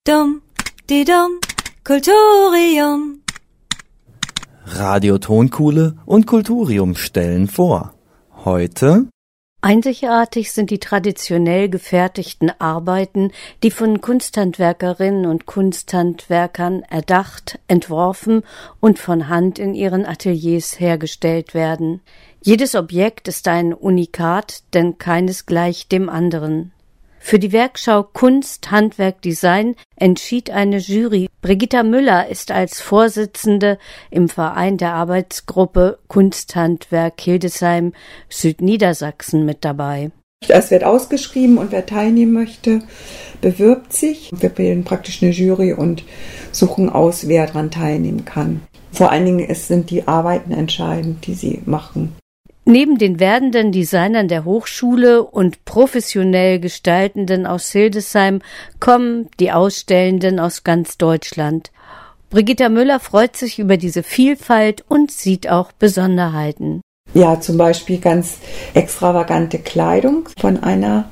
Dum, di dum, Kulturium. Radio Tonkuhle und Kulturium stellen vor. Heute einzigartig sind die traditionell gefertigten Arbeiten, die von Kunsthandwerkerinnen und Kunsthandwerkern erdacht, entworfen und von Hand in ihren Ateliers hergestellt werden. Jedes Objekt ist ein Unikat, denn keines gleicht dem anderen. Für die Werkschau Kunst, Handwerk, Design entschied eine Jury. Brigitta Müller ist als Vorsitzende im Verein der Arbeitsgruppe Kunsthandwerk Hildesheim Südniedersachsen mit dabei. Es wird ausgeschrieben und wer teilnehmen möchte, bewirbt sich. Wir bilden praktisch eine Jury und suchen aus, wer daran teilnehmen kann. Vor allen Dingen sind die Arbeiten entscheidend, die sie machen. Neben den werdenden Designern der Hochschule und professionell Gestaltenden aus Hildesheim kommen die Ausstellenden aus ganz Deutschland. Brigitta Müller freut sich über diese Vielfalt und sieht auch Besonderheiten. Ja, zum Beispiel ganz extravagante Kleidung von einer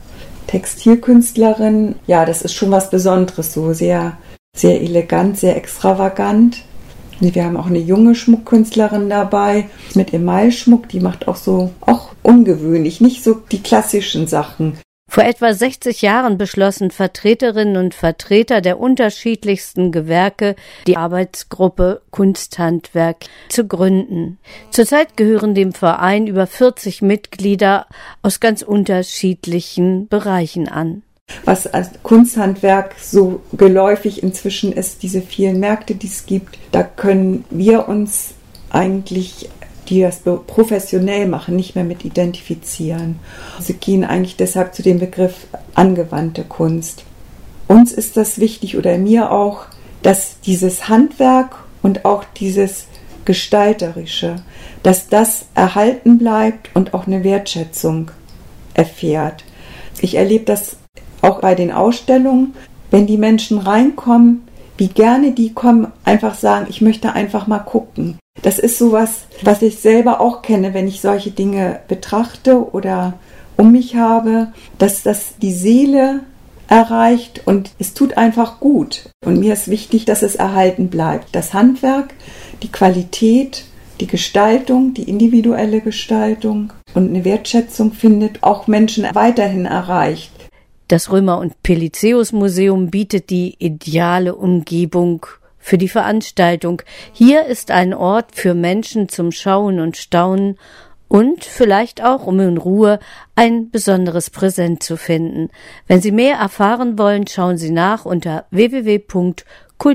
Textilkünstlerin. Ja, das ist schon was Besonderes, so sehr, sehr elegant, sehr extravagant. Wir haben auch eine junge Schmuckkünstlerin dabei mit Emailschmuck, die macht auch ungewöhnlich, nicht so die klassischen Sachen. Vor etwa 60 Jahren beschlossen Vertreterinnen und Vertreter der unterschiedlichsten Gewerke, die Arbeitsgruppe Kunsthandwerk zu gründen. Zurzeit gehören dem Verein über 40 Mitglieder aus ganz unterschiedlichen Bereichen an. Was als Kunsthandwerk so geläufig inzwischen ist, diese vielen Märkte, die es gibt, da können wir uns eigentlich, die das professionell machen, nicht mehr mit identifizieren. Sie gehen eigentlich deshalb zu dem Begriff angewandte Kunst. Uns ist das wichtig, oder mir auch, dass dieses Handwerk und auch dieses Gestalterische, dass das erhalten bleibt und auch eine Wertschätzung erfährt. Ich erlebe das auch bei den Ausstellungen, wenn die Menschen reinkommen, wie gerne die kommen, einfach sagen, ich möchte einfach mal gucken. Das ist sowas, was ich selber auch kenne, wenn ich solche Dinge betrachte oder um mich habe, dass das die Seele erreicht und es tut einfach gut. Und mir ist wichtig, dass es erhalten bleibt. Das Handwerk, die Qualität, die Gestaltung, die individuelle Gestaltung und eine Wertschätzung findet, auch Menschen weiterhin erreicht. Das Römer- und Pelizaeus-Museum bietet die ideale Umgebung für die Veranstaltung. Hier ist ein Ort für Menschen zum Schauen und Staunen und vielleicht auch, um in Ruhe ein besonderes Präsent zu finden. Wenn Sie mehr erfahren wollen, schauen Sie nach unter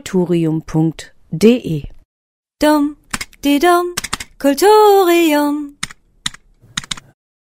www.kulturium.de. Dum, di dum, Kulturium.